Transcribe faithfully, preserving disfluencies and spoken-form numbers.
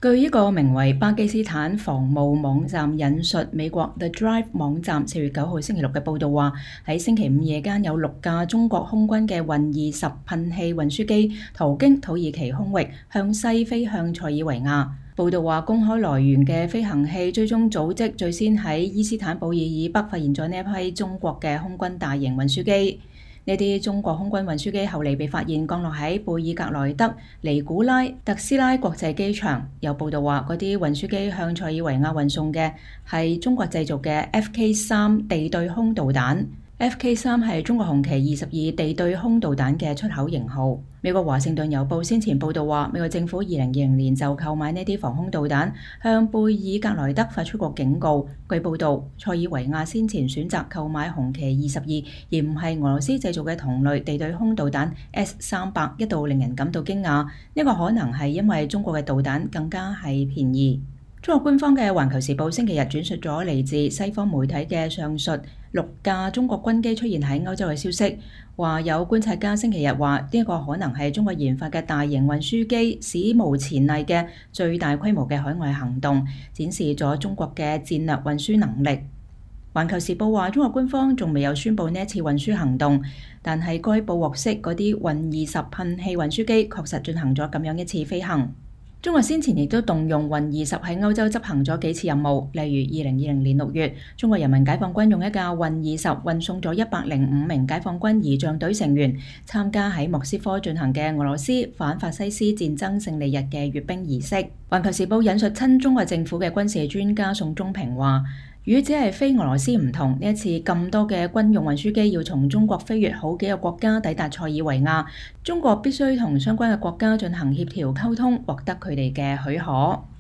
據一個名為巴基斯坦防務網站引述美國 The Drive 網站四月九號星期六嘅報導話，喺星期五夜間有六架中國空軍嘅運二十噴氣運輸機途經土耳其空域向西飛向塞爾維亞。報導話，公開來源嘅飛行器追蹤組織最先喺伊斯坦布爾以北發現咗呢一批中國嘅空軍大型運輸機。呢啲中國空軍運輸機後嚟被發現降落喺貝爾格萊德尼古拉特斯拉國際機場。有報導話，嗰啲運輸機向塞爾維亞運送嘅係中國製造嘅 F K 三地對空導彈。F K 三係中國紅旗二十二地對空導彈嘅出口型號。美國華盛頓郵報先前報導話，美國政府二零二零年就購買呢啲防空導彈，向貝爾格萊德發出過警告。據報導，塞爾維亞先前選擇購買紅旗二十二，而唔係俄羅斯製造嘅同類地對空導彈 S 三百，一度令人感到驚訝。呢、這個可能係因為中國嘅導彈更加係便宜。中國官方嘅《環球時報》星期日轉述咗嚟自西方媒體嘅上述六架中國軍機出現喺歐洲嘅消息，話有觀察家星期日話呢一個可能係中國研發嘅大型運輸機史無前例嘅最大規模嘅海外行動，展示咗中國嘅戰略運輸能力。《環球時報》話中國官方仲未有宣布呢一次運輸行動，但係該報獲悉嗰啲運二十噴氣運輸機確實進行咗咁樣一次飛行。中國先前亦都動用運二十喺歐洲執行咗幾次任務，例如二零二零年六月，中國人民解放軍用一架運二十運送咗一百零五名解放軍儀仗隊成員參加喺莫斯科進行嘅俄羅斯反法西斯戰爭勝利日嘅閱兵儀式。環球時報引述親中國政府嘅軍事專家宋忠平話，與只係飛俄羅斯唔同，呢一次咁多嘅軍用運輸機要從中國飛越好幾個國家抵達塞爾維亞，中國必須同相關嘅國家進行協調溝通，獲得佢哋嘅許可。